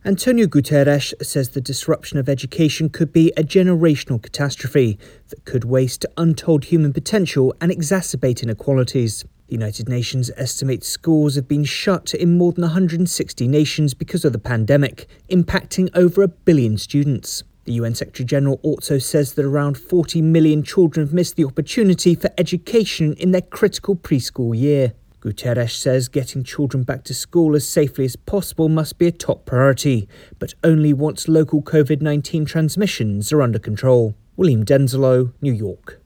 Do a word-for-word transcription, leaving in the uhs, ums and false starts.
Antonio Guterres says the disruption of education could be a generational catastrophe that could waste untold human potential and exacerbate inequalities. The United Nations estimates schools have been shut in more than one hundred sixty nations because of the pandemic, impacting over a billion students. The U N Secretary-General also says that around forty million children have missed the opportunity for education in their critical preschool year. Guterres says getting children back to school as safely as possible must be a top priority, but only once local COVID nineteen transmissions are under control. William Denzelo, New York.